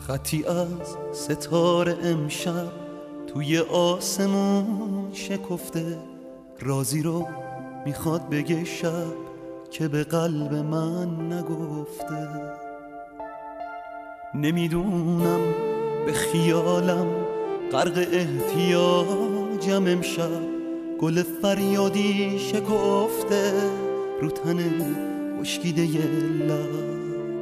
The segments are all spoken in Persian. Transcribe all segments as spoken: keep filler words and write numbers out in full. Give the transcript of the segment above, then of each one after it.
خطی از ستاره امشب توی آسمون شکفته، رازی رو میخواد بگه شب که به قلب من نگفته. نمیدونم به خیالم غرق احتیاجم امشب، گل فریادی شکفته رو تن خشکیده لب.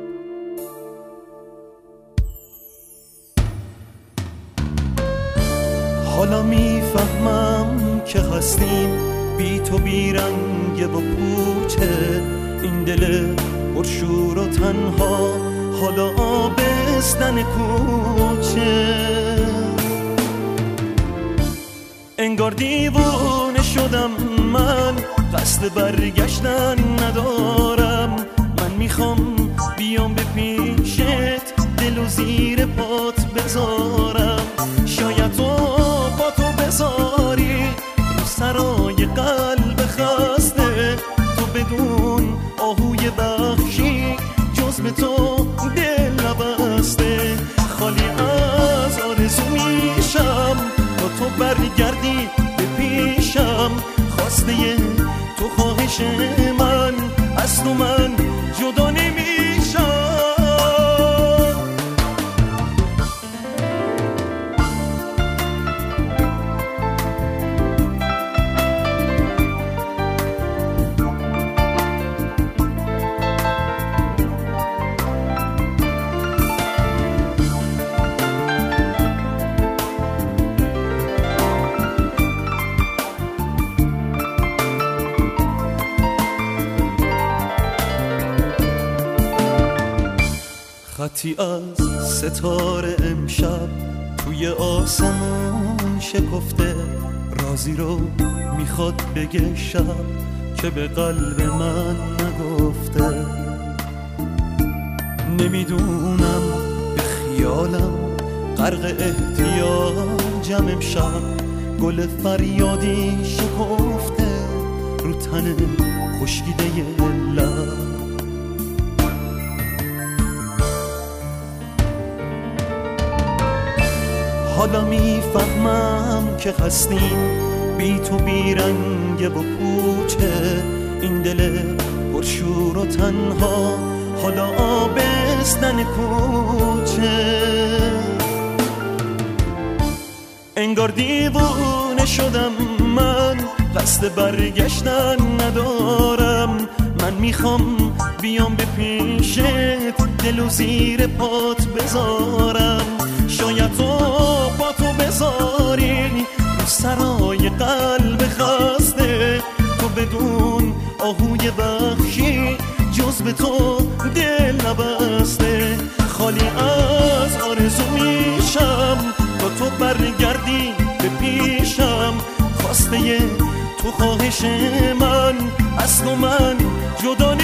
حالا میفهمم که هستیم بی تو بیرنگه و پوچه، این دل پرشور و تنها حالا آبستن کوچه. انگار دیوونه شدم من، قصد برگشتن ندارم. من میخوام بیام به پیشت، دلو زیر پات بذارم. شاید تو با تو بذاری رو سرای قلب خسته، تو بدون آهوی بخشی جز به تو دل نبسته. خالی از آرزو میشم تا تو برگردی به پیشم، خواسته تو خواهش من، از تو من جدا نمیشم. خطی از ستاره امشب توی آسمون شکفته، رازی رو میخواد بگه شب که به قلب من نگفته. نمیدونم به خیالم غرق احتیاجم امشب، گل فریادی شکفته رو تن خشکیده لب. حالا میفهمم که هستیم بی تو بیرنگه و پوچه، این دل پرشور و تنها حالا آبستن کوچه. انگار دیوونه شدم من، قصد برگشتن ندارم. من میخوام بیام به پیشت، دلو زیر پات بذارم. شاید تو با تو بذاری رو سرای قلب خسته، تو بدون آهوی بخشی جز به تو دل نبسته. خالی از آرزو میشم تا تو برگردی به پیشم، خواسته تو خواهش من، از تو من جدا